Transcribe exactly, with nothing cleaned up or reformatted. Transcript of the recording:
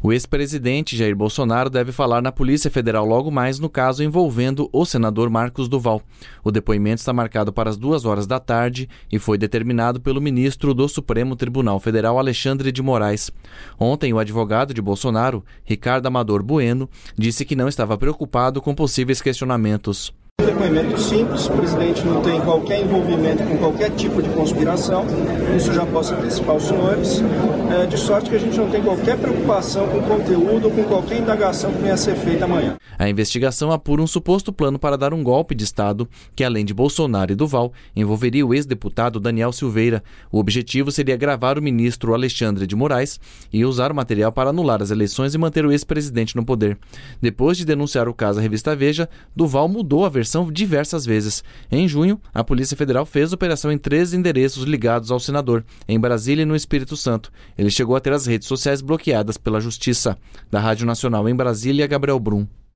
O ex-presidente Jair Bolsonaro deve falar na Polícia Federal logo mais no caso envolvendo o senador Marcos Duval. O depoimento está marcado para as duas horas da tarde e foi determinado pelo ministro do Supremo Tribunal Federal, Alexandre de Moraes. Ontem, o advogado de Bolsonaro, Ricardo Amador Bueno, disse que não estava preocupado com possíveis questionamentos. Um depoimento simples, o presidente não tem qualquer envolvimento com qualquer tipo de conspiração, isso já posso antecipar os senhores, é, de sorte que a gente não tem qualquer preocupação com o conteúdo ou com qualquer indagação que venha a ser feita amanhã. A investigação apura um suposto plano para dar um golpe de Estado que, além de Bolsonaro e Duval, envolveria o ex-deputado Daniel Silveira. O objetivo seria gravar o ministro Alexandre de Moraes e usar o material para anular as eleições e manter o ex-presidente no poder. Depois de denunciar o caso à revista Veja, Duval mudou a versão diversas vezes. Em junho, a Polícia Federal fez operação em três endereços ligados ao senador, em Brasília e no Espírito Santo. Ele chegou a ter as redes sociais bloqueadas pela Justiça. Da Rádio Nacional em Brasília, Gabriel Brum.